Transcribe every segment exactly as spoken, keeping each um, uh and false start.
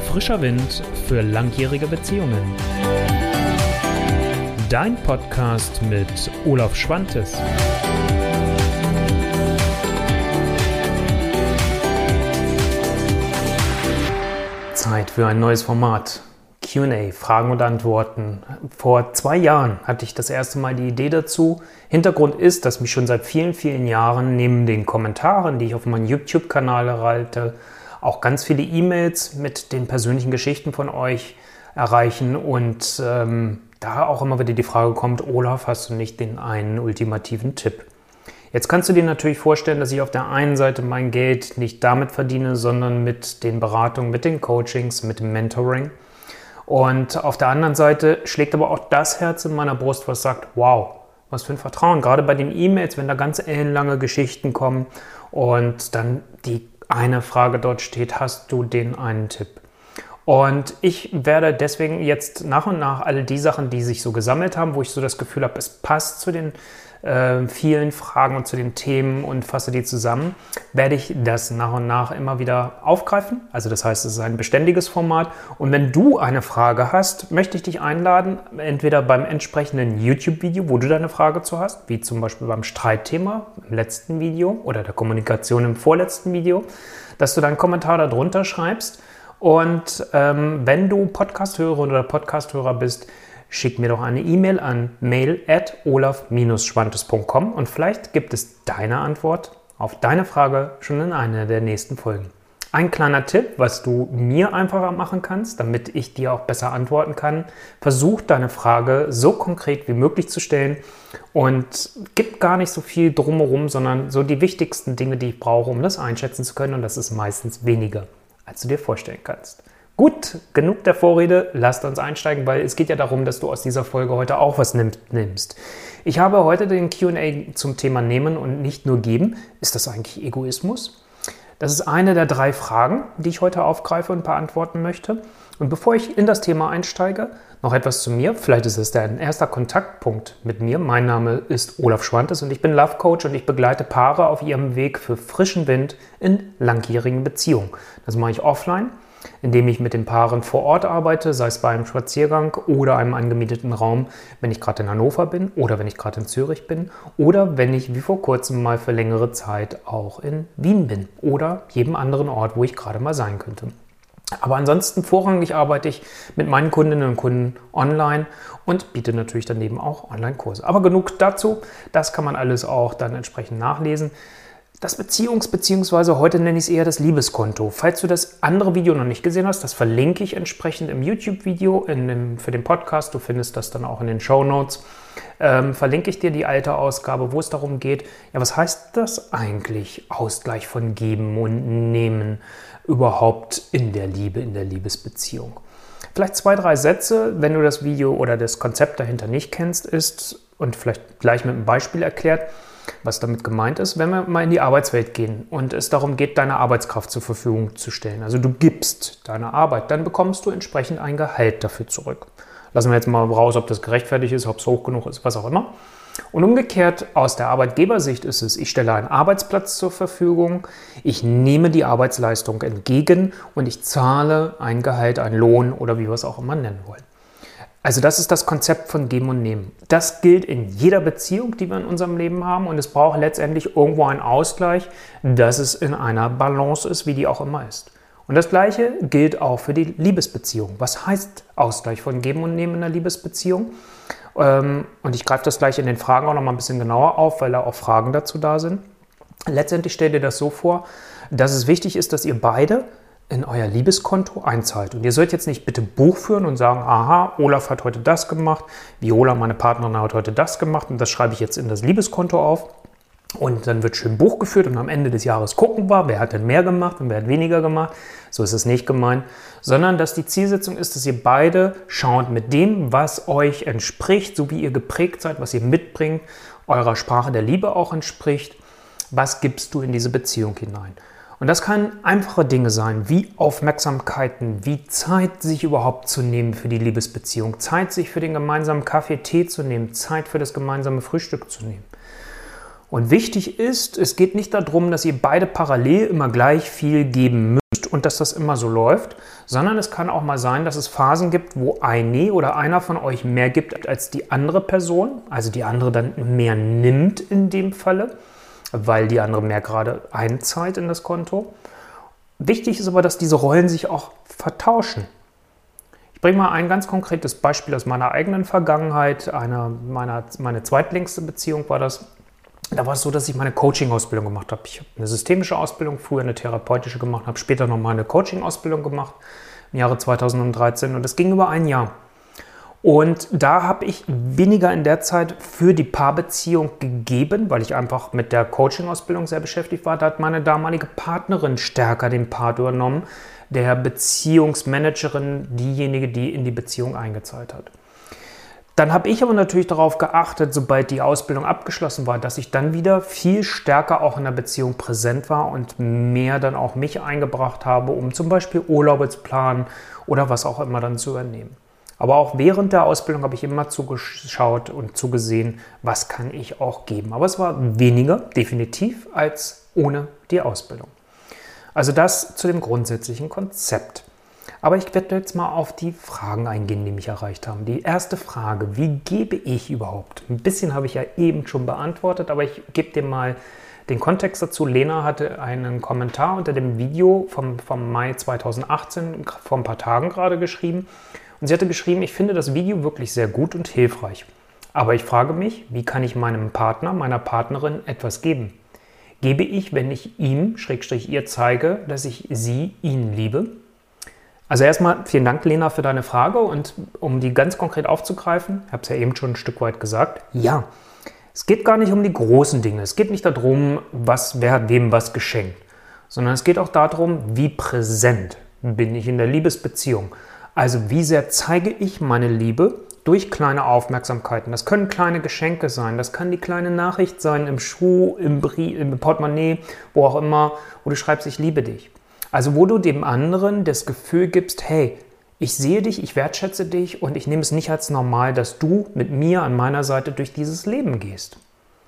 Frischer Wind für langjährige Beziehungen. Dein Podcast mit Olaf Schwantes. Zeit für ein neues Format. Q und A, Fragen und Antworten. Vor zwei Jahren hatte ich das erste Mal die Idee dazu. Hintergrund ist, dass mich schon seit vielen, vielen Jahren neben den Kommentaren, die ich auf meinem YouTube-Kanal erhalte, auch ganz viele E-Mails mit den persönlichen Geschichten von euch erreichen und ähm, da auch immer wieder die Frage kommt, Olaf, hast du nicht den einen ultimativen Tipp? Jetzt kannst du dir natürlich vorstellen, dass ich auf der einen Seite mein Geld nicht damit verdiene, sondern mit den Beratungen, mit den Coachings, mit dem Mentoring. Und auf der anderen Seite schlägt aber auch das Herz in meiner Brust, was sagt, wow, was für ein Vertrauen. Gerade bei den E-Mails, wenn da ganz ellenlange Geschichten kommen und dann die eine Frage dort steht, hast du den einen Tipp? Und ich werde deswegen jetzt nach und nach alle die Sachen, die sich so gesammelt haben, wo ich so das Gefühl habe, es passt zu den äh, vielen Fragen und zu den Themen und fasse die zusammen, werde ich das nach und nach immer wieder aufgreifen. Also das heißt, es ist ein beständiges Format. Und wenn du eine Frage hast, möchte ich dich einladen, entweder beim entsprechenden YouTube-Video, wo du deine Frage zu hast, wie zum Beispiel beim Streitthema im letzten Video oder der Kommunikation im vorletzten Video, dass du deinen Kommentar darunter schreibst. Und ähm, wenn du Podcast-Hörerin oder Podcast-Hörer bist, schick mir doch eine E-Mail an mail at olaf schwantes punkt com und vielleicht gibt es deine Antwort auf deine Frage schon in einer der nächsten Folgen. Ein kleiner Tipp, was du mir einfacher machen kannst, damit ich dir auch besser antworten kann. Versuch deine Frage so konkret wie möglich zu stellen und gib gar nicht so viel drumherum, sondern so die wichtigsten Dinge, die ich brauche, um das einschätzen zu können, und das ist meistens weniger, als du dir vorstellen kannst. Gut, genug der Vorrede, lasst uns einsteigen, weil es geht ja darum, dass du aus dieser Folge heute auch was nimmst. Ich habe heute den Q und A zum Thema Nehmen und nicht nur geben. Ist das eigentlich Egoismus? Das ist eine der drei Fragen, die ich heute aufgreife und beantworten möchte. Und bevor ich in das Thema einsteige, noch etwas zu mir. Vielleicht ist es dein erster Kontaktpunkt mit mir. Mein Name ist Olaf Schwantes und ich bin Love Coach und ich begleite Paare auf ihrem Weg für frischen Wind in langjährigen Beziehungen. Das mache ich offline, indem ich mit den Paaren vor Ort arbeite, sei es bei einem Spaziergang oder einem angemieteten Raum, wenn ich gerade in Hannover bin oder wenn ich gerade in Zürich bin oder wenn ich wie vor kurzem mal für längere Zeit auch in Wien bin oder jedem anderen Ort, wo ich gerade mal sein könnte. Aber ansonsten vorrangig arbeite ich mit meinen Kundinnen und Kunden online und biete natürlich daneben auch Online-Kurse. Aber genug dazu, das kann man alles auch dann entsprechend nachlesen. Das Beziehungs- bzw. heute nenne ich es eher das Liebeskonto. Falls du das andere Video noch nicht gesehen hast, das verlinke ich entsprechend im YouTube-Video in dem, für den Podcast. Du findest das dann auch in den Shownotes. Ähm, verlinke ich dir die alte Ausgabe, wo es darum geht, ja, was heißt das eigentlich, Ausgleich von Geben und Nehmen überhaupt in der Liebe, in der Liebesbeziehung. Vielleicht zwei, drei Sätze, wenn du das Video oder das Konzept dahinter nicht kennst, ist und vielleicht gleich mit einem Beispiel erklärt, was damit gemeint ist, wenn wir mal in die Arbeitswelt gehen und es darum geht, deine Arbeitskraft zur Verfügung zu stellen. Also du gibst deine Arbeit, dann bekommst du entsprechend ein Gehalt dafür zurück. Lassen wir jetzt mal raus, ob das gerechtfertigt ist, ob es hoch genug ist, was auch immer. Und umgekehrt aus der Arbeitgebersicht ist es, ich stelle einen Arbeitsplatz zur Verfügung, ich nehme die Arbeitsleistung entgegen und ich zahle ein Gehalt, einen Lohn oder wie wir es auch immer nennen wollen. Also das ist das Konzept von Geben und Nehmen. Das gilt in jeder Beziehung, die wir in unserem Leben haben, und es braucht letztendlich irgendwo einen Ausgleich, dass es in einer Balance ist, wie die auch immer ist. Und das Gleiche gilt auch für die Liebesbeziehung. Was heißt Ausgleich von Geben und Nehmen in einer Liebesbeziehung? Und ich greife das gleich in den Fragen auch noch mal ein bisschen genauer auf, weil da auch Fragen dazu da sind. Letztendlich stellt ihr das so vor, dass es wichtig ist, dass ihr beide in euer Liebeskonto einzahlt. Und ihr sollt jetzt nicht bitte Buch führen und sagen, aha, Olaf hat heute das gemacht, Viola, meine Partnerin, hat heute das gemacht und das schreibe ich jetzt in das Liebeskonto auf. Und dann wird schön Buch geführt und am Ende des Jahres gucken wir, wer hat denn mehr gemacht und wer hat weniger gemacht. So ist es nicht gemeint, sondern dass die Zielsetzung ist, dass ihr beide schaut mit dem, was euch entspricht, so wie ihr geprägt seid, was ihr mitbringt, eurer Sprache der Liebe auch entspricht, was gibst du in diese Beziehung hinein. Und das können einfache Dinge sein, wie Aufmerksamkeiten, wie Zeit sich überhaupt zu nehmen für die Liebesbeziehung, Zeit sich für den gemeinsamen Kaffee, Tee zu nehmen, Zeit für das gemeinsame Frühstück zu nehmen. Und wichtig ist, es geht nicht darum, dass ihr beide parallel immer gleich viel geben müsst gibt und dass das immer so läuft, sondern es kann auch mal sein, dass es Phasen gibt, wo eine oder einer von euch mehr gibt als die andere Person, also die andere dann mehr nimmt in dem Falle, weil die andere mehr gerade einzahlt in das Konto. Wichtig ist aber, dass diese Rollen sich auch vertauschen. Ich bringe mal ein ganz konkretes Beispiel aus meiner eigenen Vergangenheit. Eine meiner, meine zweitlängste Beziehung war das. Da war es so, dass ich meine Coaching-Ausbildung gemacht habe. Ich habe eine systemische Ausbildung, früher eine therapeutische gemacht, habe später nochmal eine Coaching-Ausbildung gemacht im Jahre zweitausenddreizehn und das ging über ein Jahr. Und da habe ich weniger in der Zeit für die Paarbeziehung gegeben, weil ich einfach mit der Coaching-Ausbildung sehr beschäftigt war. Da hat meine damalige Partnerin stärker den Part übernommen, der Beziehungsmanagerin, diejenige, die in die Beziehung eingezahlt hat. Dann habe ich aber natürlich darauf geachtet, sobald die Ausbildung abgeschlossen war, dass ich dann wieder viel stärker auch in der Beziehung präsent war und mehr dann auch mich eingebracht habe, um zum Beispiel Urlaube zu planen oder was auch immer dann zu übernehmen. Aber auch während der Ausbildung habe ich immer zugeschaut und zugesehen, was kann ich auch geben. Aber es war weniger, definitiv, als ohne die Ausbildung. Also das zu dem grundsätzlichen Konzept. Aber ich werde jetzt mal auf die Fragen eingehen, die mich erreicht haben. Die erste Frage, wie gebe ich überhaupt? Ein bisschen habe ich ja eben schon beantwortet, aber ich gebe dir mal den Kontext dazu. Lena hatte einen Kommentar unter dem Video vom, vom Mai zweitausendachtzehn, vor ein paar Tagen gerade geschrieben. Und sie hatte geschrieben, ich finde das Video wirklich sehr gut und hilfreich. Aber ich frage mich, wie kann ich meinem Partner, meiner Partnerin etwas geben? Gebe ich, wenn ich ihm, Schrägstrich ihr zeige, dass ich sie, ihn liebe? Also erstmal vielen Dank, Lena, für deine Frage und um die ganz konkret aufzugreifen, ich habe es ja eben schon ein Stück weit gesagt, ja, es geht gar nicht um die großen Dinge, es geht nicht darum, was, wer hat wem was geschenkt, sondern es geht auch darum, wie präsent bin ich in der Liebesbeziehung. Also wie sehr zeige ich meine Liebe durch kleine Aufmerksamkeiten. Das können kleine Geschenke sein, das kann die kleine Nachricht sein im Schuh, im, Brief, im Portemonnaie, wo auch immer, wo du schreibst, ich liebe dich. Also wo du dem anderen das Gefühl gibst, hey, ich sehe dich, ich wertschätze dich und ich nehme es nicht als normal, dass du mit mir an meiner Seite durch dieses Leben gehst.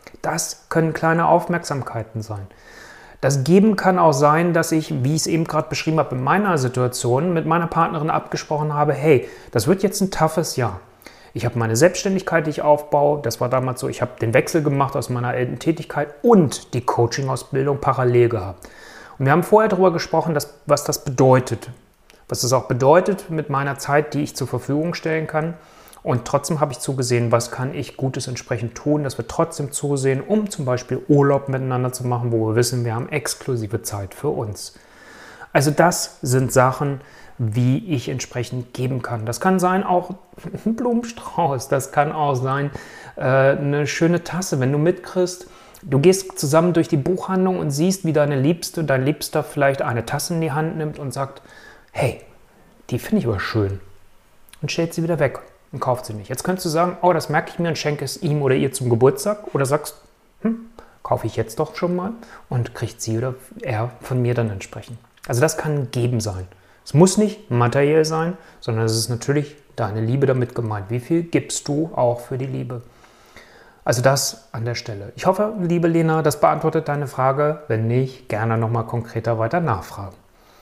Das können kleine Aufmerksamkeiten sein. Das Geben kann auch sein, dass ich, wie ich es eben gerade beschrieben habe, in meiner Situation mit meiner Partnerin abgesprochen habe, hey, das wird jetzt ein toughes Jahr. Ich habe meine Selbstständigkeit, die ich aufbaue, das war damals so, ich habe den Wechsel gemacht aus meiner alten Tätigkeit und die Coaching-Ausbildung parallel gehabt. Und wir haben vorher darüber gesprochen, dass, was das bedeutet. Was das auch bedeutet mit meiner Zeit, die ich zur Verfügung stellen kann. Und trotzdem habe ich zugesehen, was kann ich Gutes entsprechend tun, dass wir trotzdem zusehen, um zum Beispiel Urlaub miteinander zu machen, wo wir wissen, wir haben exklusive Zeit für uns. Also das sind Sachen, wie ich entsprechend geben kann. Das kann sein auch ein Blumenstrauß, das kann auch sein äh, eine schöne Tasse, wenn du mitkriegst, du gehst zusammen durch die Buchhandlung und siehst, wie deine Liebste, dein Liebster vielleicht eine Tasse in die Hand nimmt und sagt, hey, die finde ich aber schön und stellt sie wieder weg und kauft sie nicht. Jetzt könntest du sagen, oh, das merke ich mir und schenke es ihm oder ihr zum Geburtstag oder sagst, hm, kaufe ich jetzt doch schon mal und kriegt sie oder er von mir dann entsprechend. Also das kann Geben sein. Es muss nicht materiell sein, sondern es ist natürlich deine Liebe damit gemeint. Wie viel gibst du auch für die Liebe? Also das an der Stelle. Ich hoffe, liebe Lena, das beantwortet deine Frage. Wenn nicht, gerne nochmal konkreter weiter nachfragen.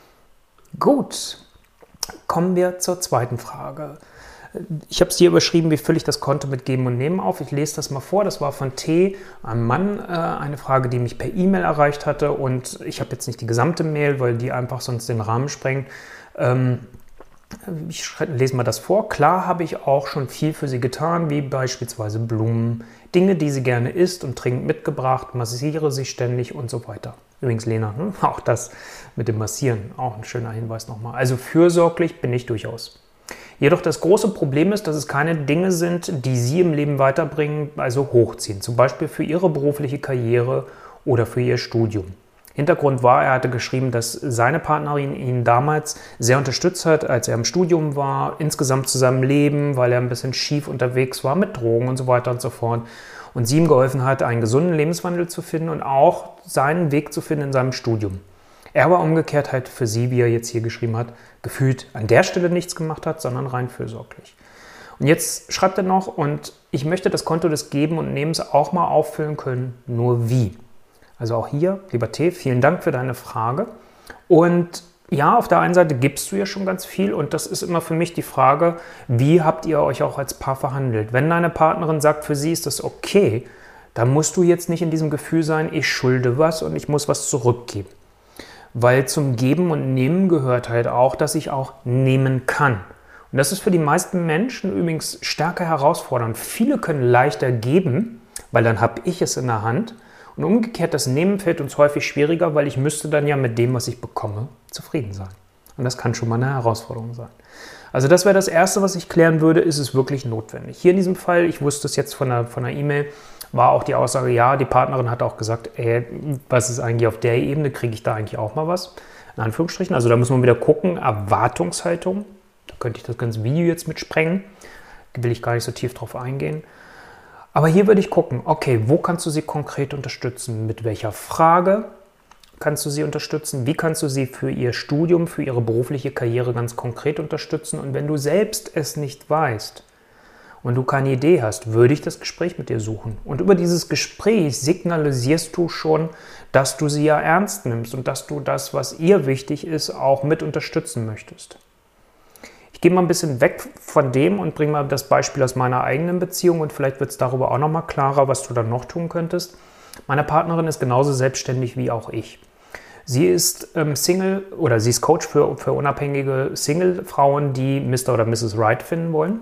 Gut, kommen wir zur zweiten Frage. Ich habe es hier überschrieben, wie fülle ich das Konto mit Geben und Nehmen auf. Ich lese das mal vor. Das war von T, einem Mann, äh, eine Frage, die mich per E-Mail erreicht hatte. Und ich habe jetzt nicht die gesamte Mail, weil die einfach sonst den Rahmen sprengt. Ähm, Ich lese mal das vor. Klar habe ich auch schon viel für sie getan, wie beispielsweise Blumen, Dinge, die sie gerne isst und trinkt, mitgebracht, massiere sie ständig und so weiter. Übrigens, Lena, ne? Auch das mit dem Massieren, auch ein schöner Hinweis nochmal. Also fürsorglich bin ich durchaus. Jedoch das große Problem ist, dass es keine Dinge sind, die sie im Leben weiterbringen, also hochziehen. Zum Beispiel für ihre berufliche Karriere oder für ihr Studium. Hintergrund war, er hatte geschrieben, dass seine Partnerin ihn damals sehr unterstützt hat, als er im Studium war, insgesamt zu seinem Leben, weil er ein bisschen schief unterwegs war mit Drogen und so weiter und so fort. Und sie ihm geholfen hat, einen gesunden Lebenswandel zu finden und auch seinen Weg zu finden in seinem Studium. Er aber umgekehrt halt für sie, wie er jetzt hier geschrieben hat, gefühlt an der Stelle nichts gemacht hat, sondern rein fürsorglich. Und jetzt schreibt er noch, und ich möchte das Konto des Geben und Nehmens auch mal auffüllen können, nur wie? Also auch hier, lieber T, vielen Dank für deine Frage. Und ja, auf der einen Seite gibst du ja schon ganz viel und das ist immer für mich die Frage, wie habt ihr euch auch als Paar verhandelt? Wenn deine Partnerin sagt, für sie ist das okay, dann musst du jetzt nicht in diesem Gefühl sein, ich schulde was und ich muss was zurückgeben. Weil zum Geben und Nehmen gehört halt auch, dass ich auch nehmen kann. Und das ist für die meisten Menschen übrigens stärker herausfordernd. Viele können leichter geben, weil dann habe ich es in der Hand. Und umgekehrt, das Nehmen fällt uns häufig schwieriger, weil ich müsste dann ja mit dem, was ich bekomme, zufrieden sein. Und das kann schon mal eine Herausforderung sein. Also das wäre das Erste, was ich klären würde, ist es wirklich notwendig. Hier in diesem Fall, ich wusste es jetzt von der, von der E-Mail, war auch die Aussage, ja, die Partnerin hat auch gesagt, ey, was ist eigentlich auf der Ebene, kriege ich da eigentlich auch mal was? In Anführungsstrichen, also da muss man wieder gucken, Erwartungshaltung, da könnte ich das ganze Video jetzt mit sprengen, da will ich gar nicht so tief drauf eingehen. Aber hier würde ich gucken, okay, wo kannst du sie konkret unterstützen? Mit welcher Frage kannst du sie unterstützen? Wie kannst du sie für ihr Studium, für ihre berufliche Karriere ganz konkret unterstützen? Und wenn du selbst es nicht weißt und du keine Idee hast, würde ich das Gespräch mit dir suchen. Und über dieses Gespräch signalisierst du schon, dass du sie ja ernst nimmst und dass du das, was ihr wichtig ist, auch mit unterstützen möchtest. Ich gehe mal ein bisschen weg von dem und bringe mal das Beispiel aus meiner eigenen Beziehung und vielleicht wird es darüber auch nochmal klarer, was du dann noch tun könntest. Meine Partnerin ist genauso selbstständig wie auch ich. Sie ist ähm, Single oder sie ist Coach für, für unabhängige Single-Frauen, die Mister oder Misses Right finden wollen.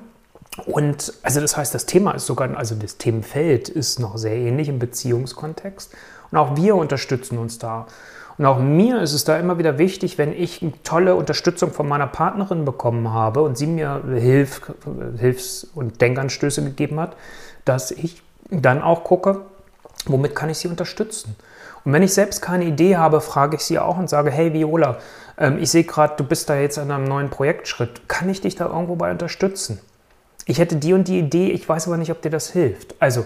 Und also das heißt, das Thema ist sogar, also das Themenfeld ist noch sehr ähnlich im Beziehungskontext. Und auch wir unterstützen uns da. Und auch mir ist es da immer wieder wichtig, wenn ich eine tolle Unterstützung von meiner Partnerin bekommen habe und sie mir Hilf, Hilfs- und Denkanstöße gegeben hat, dass ich dann auch gucke, womit kann ich sie unterstützen. Und wenn ich selbst keine Idee habe, frage ich sie auch und sage, hey Viola, ich sehe gerade, du bist da jetzt an einem neuen Projektschritt. Kann ich dich da irgendwo bei unterstützen? Ich hätte die und die Idee, ich weiß aber nicht, ob dir das hilft. Also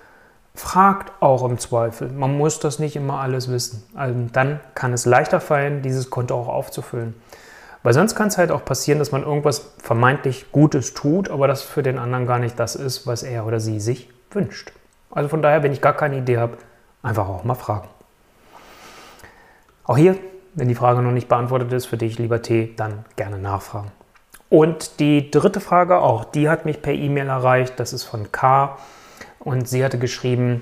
fragt auch im Zweifel. Man muss das nicht immer alles wissen. Also dann kann es leichter fallen, dieses Konto auch aufzufüllen. Weil sonst kann es halt auch passieren, dass man irgendwas vermeintlich Gutes tut, aber das für den anderen gar nicht das ist, was er oder sie sich wünscht. Also von daher, wenn ich gar keine Idee habe, einfach auch mal fragen. Auch hier, wenn die Frage noch nicht beantwortet ist für dich, lieber T, dann gerne nachfragen. Und die dritte Frage, auch die hat mich per E-Mail erreicht, das ist von K. Und sie hatte geschrieben,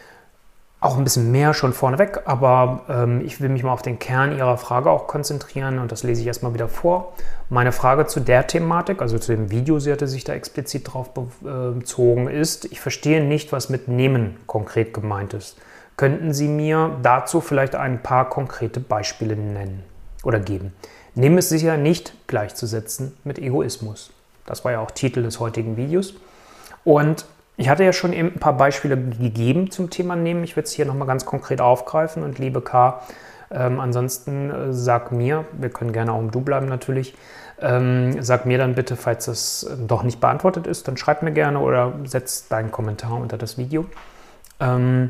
auch ein bisschen mehr schon vorneweg, aber ähm, ich will mich mal auf den Kern ihrer Frage auch konzentrieren und das lese ich erstmal wieder vor. Meine Frage zu der Thematik, also zu dem Video, sie hatte sich da explizit drauf bezogen, ist, ich verstehe nicht, was mit Nehmen konkret gemeint ist. Könnten Sie mir dazu vielleicht ein paar konkrete Beispiele nennen oder geben? Nehmen ist sicher nicht gleichzusetzen mit Egoismus. Das war ja auch Titel des heutigen Videos. Und ich hatte ja schon eben ein paar Beispiele gegeben zum Thema Nehmen. Ich werde es hier nochmal ganz konkret aufgreifen. Und liebe K, ähm, ansonsten äh, sag mir, wir können gerne auch im Du bleiben natürlich, ähm, sag mir dann bitte, falls das äh, doch nicht beantwortet ist, dann schreib mir gerne oder setz deinen Kommentar unter das Video. Ähm,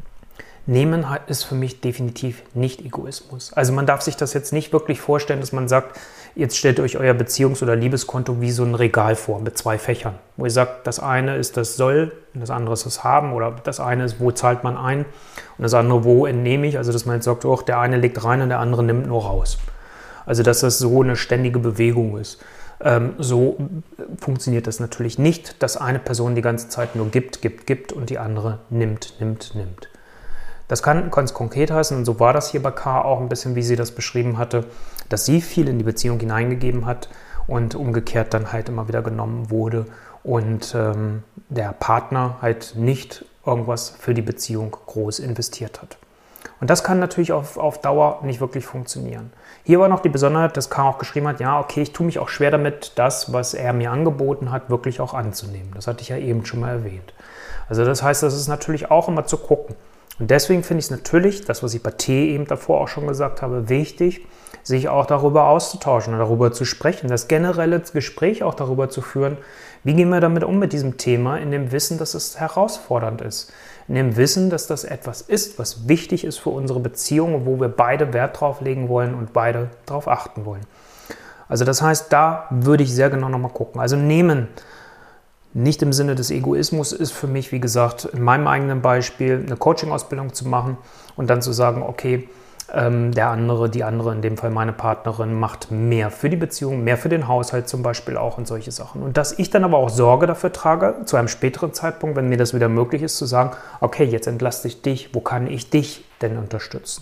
Nehmen ist für mich definitiv nicht Egoismus. Also man darf sich das jetzt nicht wirklich vorstellen, dass man sagt, jetzt stellt euch euer Beziehungs- oder Liebeskonto wie so ein Regal vor mit zwei Fächern, wo ihr sagt, das eine ist das Soll und das andere ist das Haben oder das eine ist, wo zahlt man ein und das andere, wo entnehme ich. Also dass man jetzt sagt, oh, der eine legt rein und der andere nimmt nur raus. Also dass das so eine ständige Bewegung ist. Ähm, so funktioniert das natürlich nicht, dass eine Person die ganze Zeit nur gibt, gibt, gibt und die andere nimmt, nimmt, nimmt. Das kann ganz konkret heißen, und so war das hier bei K auch ein bisschen, wie sie das beschrieben hatte, dass sie viel in die Beziehung hineingegeben hat und umgekehrt dann halt immer wieder genommen wurde und ähm, der Partner halt nicht irgendwas für die Beziehung groß investiert hat. Und das kann natürlich auf, auf Dauer nicht wirklich funktionieren. Hier war noch die Besonderheit, dass K auch geschrieben hat, ja, okay, ich tue mich auch schwer damit, das, was er mir angeboten hat, wirklich auch anzunehmen. Das hatte ich ja eben schon mal erwähnt. Also das heißt, das ist natürlich auch immer zu gucken. Und deswegen finde ich es natürlich, das, was ich bei T eben davor auch schon gesagt habe, wichtig, sich auch darüber auszutauschen und darüber zu sprechen, das generelle Gespräch auch darüber zu führen, wie gehen wir damit um mit diesem Thema, in dem Wissen, dass es herausfordernd ist, in dem Wissen, dass das etwas ist, was wichtig ist für unsere Beziehung, wo wir beide Wert drauf legen wollen und beide darauf achten wollen. Also das heißt, da würde ich sehr genau nochmal gucken. Also nehmen, nicht im Sinne des Egoismus, ist für mich, wie gesagt, in meinem eigenen Beispiel eine Coaching-Ausbildung zu machen und dann zu sagen, okay, ähm, der andere, die andere, in dem Fall meine Partnerin, macht mehr für die Beziehung, mehr für den Haushalt zum Beispiel auch und solche Sachen. Und dass ich dann aber auch Sorge dafür trage, zu einem späteren Zeitpunkt, wenn mir das wieder möglich ist, zu sagen, okay, jetzt entlaste ich dich, wo kann ich dich denn unterstützen?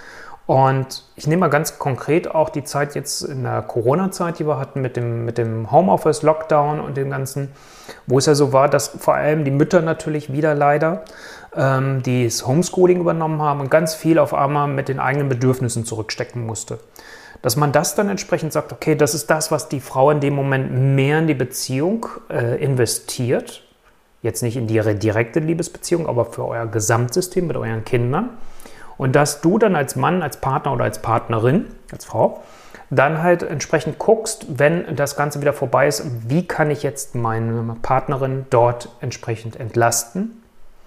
Und ich nehme mal ganz konkret auch die Zeit jetzt in der Corona-Zeit, die wir hatten mit dem, mit dem Homeoffice, Lockdown und dem Ganzen, wo es ja so war, dass vor allem die Mütter natürlich wieder leider, ähm, die das Homeschooling übernommen haben und ganz viel auf einmal mit den eigenen Bedürfnissen zurückstecken musste. Dass man das dann entsprechend sagt, okay, das ist das, was die Frau in dem Moment mehr in die Beziehung äh, investiert. Jetzt nicht in ihre direkte Liebesbeziehung, aber für euer Gesamtsystem mit euren Kindern. Und dass du dann als Mann, als Partner oder als Partnerin, als Frau, dann halt entsprechend guckst, wenn das Ganze wieder vorbei ist, wie kann ich jetzt meine Partnerin dort entsprechend entlasten?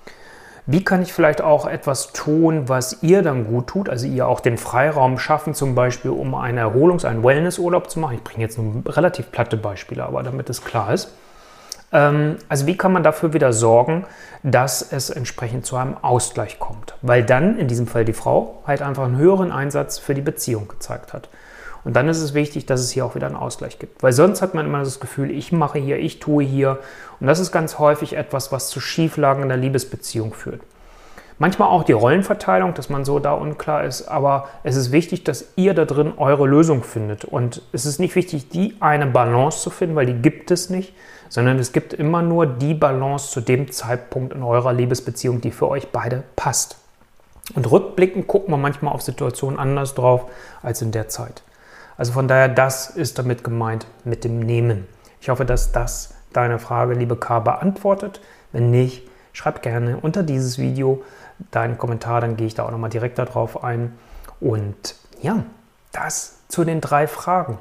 Wie kann ich vielleicht auch etwas tun, was ihr dann gut tut, also ihr auch den Freiraum schaffen, zum Beispiel um einen Erholungs-, einen Wellnessurlaub zu machen. Ich bringe jetzt nur relativ platte Beispiele, aber damit es klar ist. Also wie kann man dafür wieder sorgen, dass es entsprechend zu einem Ausgleich kommt? Weil dann in diesem Fall die Frau halt einfach einen höheren Einsatz für die Beziehung gezeigt hat. Und dann ist es wichtig, dass es hier auch wieder einen Ausgleich gibt. Weil sonst hat man immer das Gefühl, ich mache hier, ich tue hier. Und das ist ganz häufig etwas, was zu Schieflagen in der Liebesbeziehung führt. Manchmal auch die Rollenverteilung, dass man so da unklar ist, aber es ist wichtig, dass ihr da drin eure Lösung findet. Und es ist nicht wichtig, die eine Balance zu finden, weil die gibt es nicht, sondern es gibt immer nur die Balance zu dem Zeitpunkt in eurer Liebesbeziehung, die für euch beide passt. Und rückblickend gucken wir manchmal auf Situationen anders drauf als in der Zeit. Also von daher, das ist damit gemeint mit dem Nehmen. Ich hoffe, dass das deine Frage, liebe K, beantwortet. Wenn nicht, schreib gerne unter dieses Video deinen Kommentar, dann gehe ich da auch nochmal direkt darauf ein. Und ja, das zu den drei Fragen.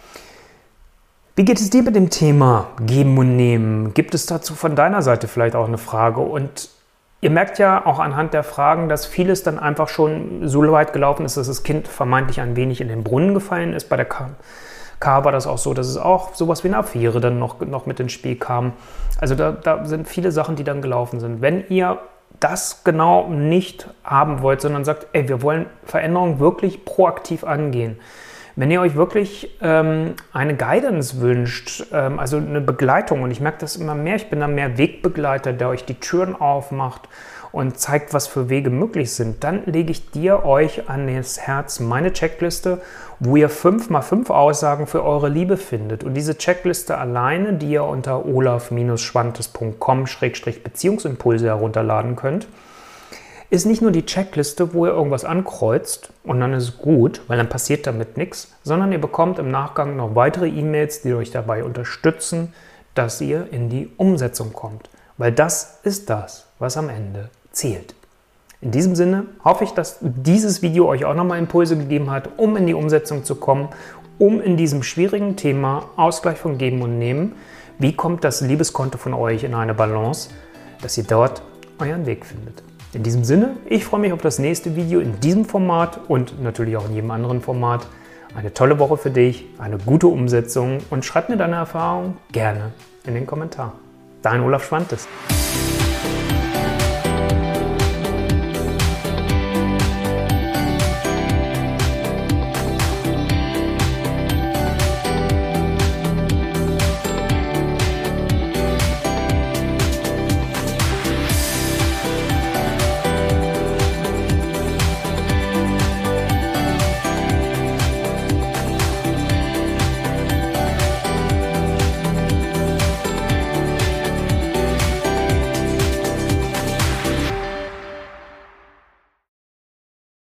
Wie geht es dir mit dem Thema Geben und Nehmen? Gibt es dazu von deiner Seite vielleicht auch eine Frage? Und ihr merkt ja auch anhand der Fragen, dass vieles dann einfach schon so weit gelaufen ist, dass das Kind vermeintlich ein wenig in den Brunnen gefallen ist. Bei der K, K war das auch so, dass es auch sowas wie eine Affäre dann noch, noch mit ins Spiel kam. Also da, da sind viele Sachen, die dann gelaufen sind. Wenn ihr das genau nicht haben wollt, sondern sagt, ey, wir wollen Veränderungen wirklich proaktiv angehen. Wenn ihr euch wirklich ähm, eine Guidance wünscht, ähm, also eine Begleitung, und ich merke das immer mehr, ich bin da mehr Wegbegleiter, der euch die Türen aufmacht und zeigt, was für Wege möglich sind, dann lege ich dir euch an das Herz meine Checkliste, wo ihr fünf mal fünf Aussagen für eure Liebe findet. Und diese Checkliste alleine, die ihr unter olaf schwantes punkt com Schrägstrich Beziehungsimpulse herunterladen könnt, ist nicht nur die Checkliste, wo ihr irgendwas ankreuzt und dann ist es gut, weil dann passiert damit nichts, sondern ihr bekommt im Nachgang noch weitere E-Mails, die euch dabei unterstützen, dass ihr in die Umsetzung kommt. Weil das ist das, was am Ende zählt. In diesem Sinne hoffe ich, dass dieses Video euch auch nochmal Impulse gegeben hat, um in die Umsetzung zu kommen, um in diesem schwierigen Thema Ausgleich von Geben und Nehmen, wie kommt das Liebeskonto von euch in eine Balance, dass ihr dort euren Weg findet. In diesem Sinne, ich freue mich auf das nächste Video in diesem Format und natürlich auch in jedem anderen Format. Eine tolle Woche für dich, eine gute Umsetzung und schreib mir deine Erfahrung gerne in den Kommentar. Dein Olaf Schwantes.